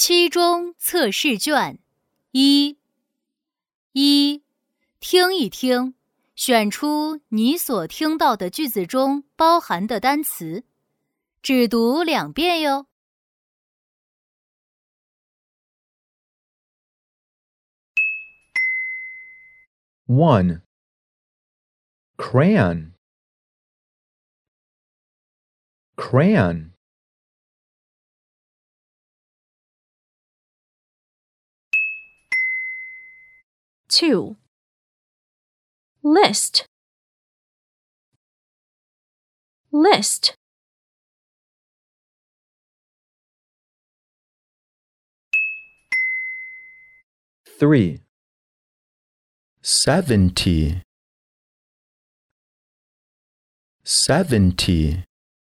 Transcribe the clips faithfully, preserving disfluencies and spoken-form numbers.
期中测试卷一一，听一听，选出你所听到的句子中包含的单词，只读两遍哟。 one. Crayon. Crayon. two. List. List. three. Seventy. Seventy.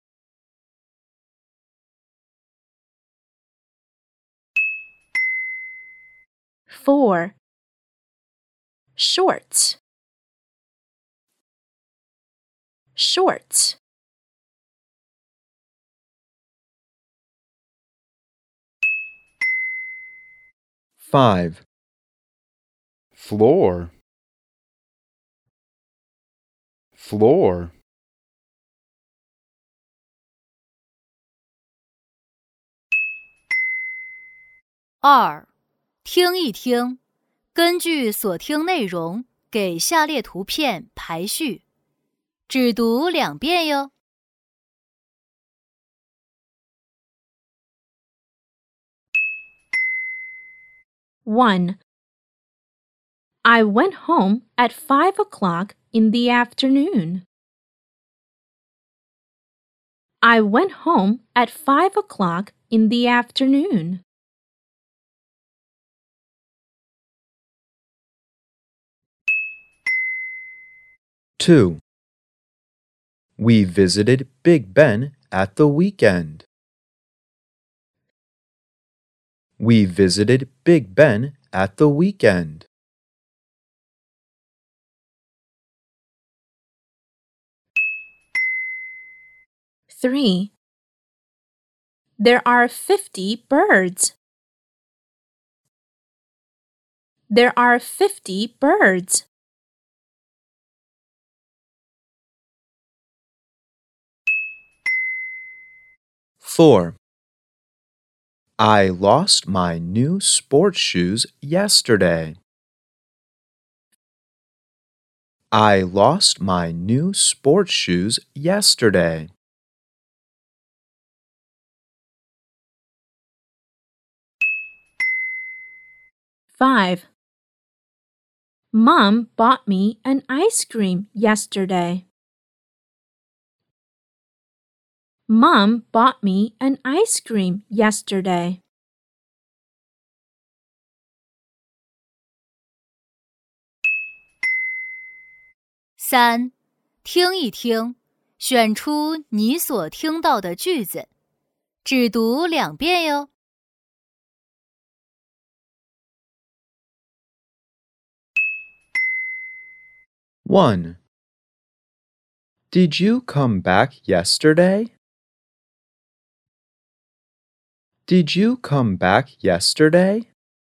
four. Shorts. Shorts. five. Floor. Floor. 二，听一听，根据所听内容给下列图片排序，只读两遍哟。 one. I went home at five o'clock in the afternoon. I went home at five o'clock in the afternoon. two. We visited Big Ben at the weekend. We visited Big Ben at the weekend. three. There are fifty birds. There are fifty birds. four. I lost my new sports shoes yesterday. I lost my new sports shoes yesterday. five. Mom bought me an ice cream yesterday. Mom bought me an ice cream yesterday. 三，听一听，选出你所听到的句子，只读两遍哟。 one. Did you come back yesterday? Did you come back yesterday?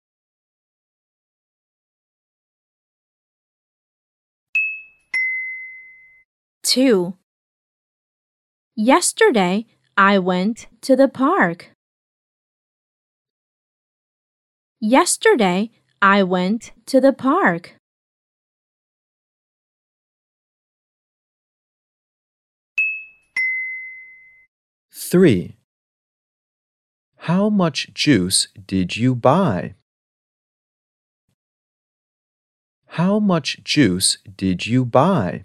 two. Yesterday, I went to the park. Yesterday, I went to the park. three. How much juice did you buy? How much juice did you buy?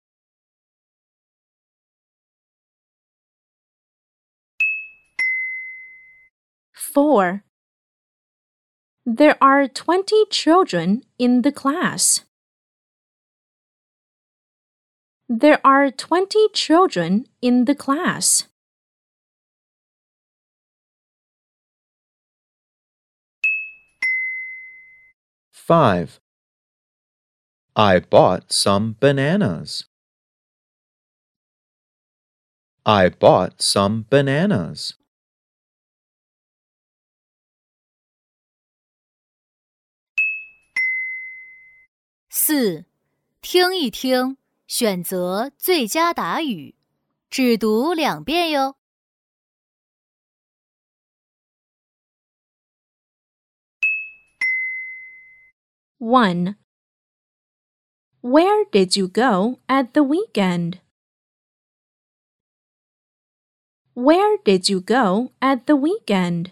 four. There are twenty children in the class. There are twenty children in the class. five. I bought some bananas. I bought some bananas. 四，听一听，选择最佳答语，只读两遍哟。 one. Where did you go at the weekend? Where did you go at the weekend?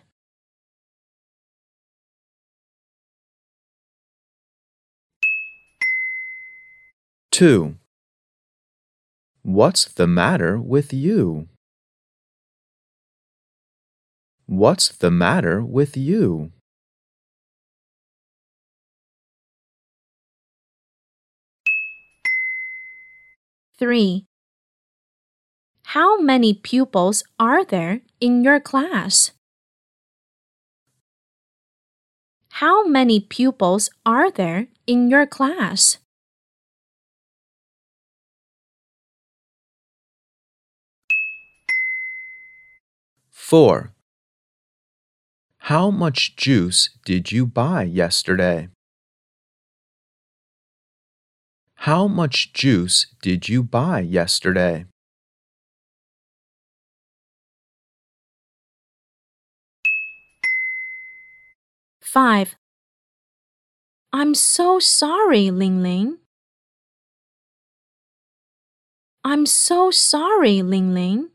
two. What's the matter with you? What's the matter with you? three. How many pupils are there in your class? How many pupils are there in your class? four. How much juice did you buy yesterday? How much juice did you buy yesterday? five. I'm so sorry, Ling Ling. I'm so sorry, Ling Ling.